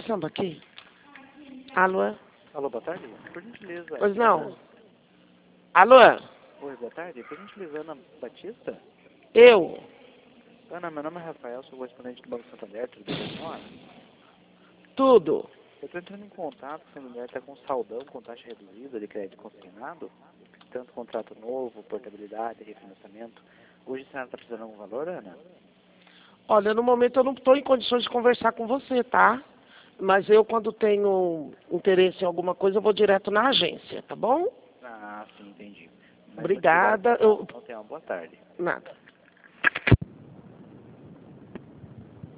conversando aqui. Alô? Alô, boa tarde. Por gentileza. Pois não. Alô? Oi, boa tarde. Por gentileza, Ana Batista? Eu? Ana, meu nome é Rafael, sou correspondente do Banco Santander, tudo bem com a senhora? Tudo. Eu estou entrando em contato, se a mulher está com saldão, com taxa reduzida de crédito consignado, tanto contrato novo, portabilidade, refinanciamento. Hoje a senhora está precisando de algum valor, Ana? Olha, no momento eu não estou em condições de conversar com você, tá? Mas eu, quando tenho interesse em alguma coisa, eu vou direto na agência, tá bom? Ah, sim, entendi. Mas muito Obrigada. obrigado. Então tenha uma boa tarde. Nada.